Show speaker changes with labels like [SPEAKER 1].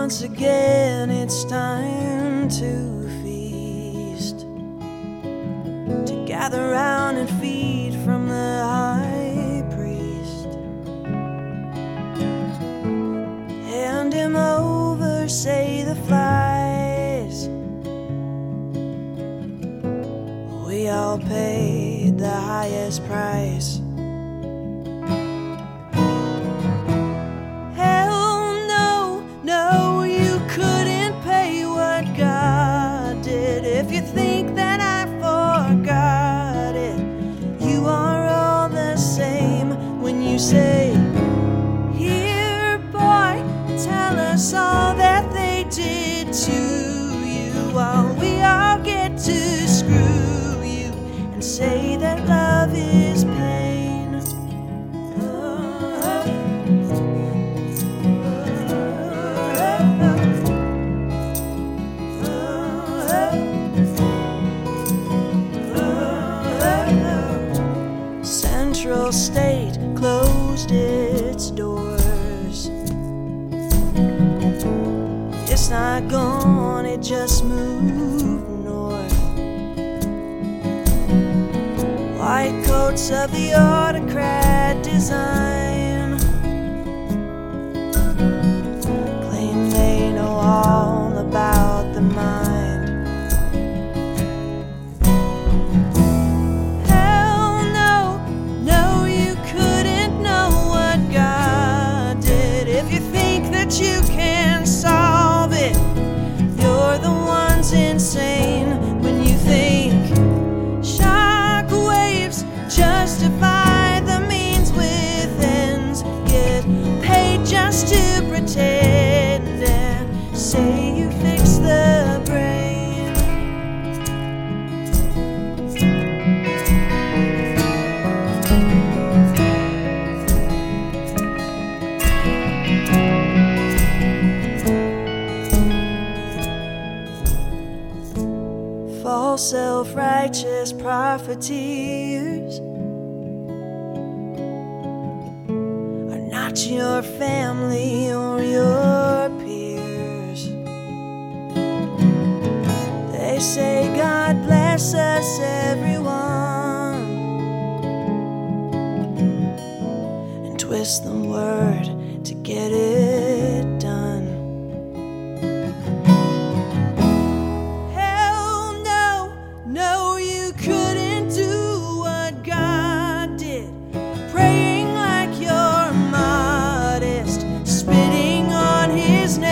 [SPEAKER 1] once again it's time to feast, to gather round and feed from the high priest. Hand him over, say the flies. We all paid the highest price. If you think that I forgot it, you are all the same when you say, here boy, tell us all that they did to you, while we all get to screw you and say that love is pain. Central State closed its doors. It's not gone, it just moved north. White coats of the autocrat design claim they know all about the mind. You can solve it. You're the ones insane when you think shock waves justify the means with ends. Get paid just to pretend and say you fix the brain. False self-righteous profiteers are not your family or your peers. They say God bless us everyone and twist the word to get it done. No, you couldn't do what God did. Praying like you're modest, spitting on his name.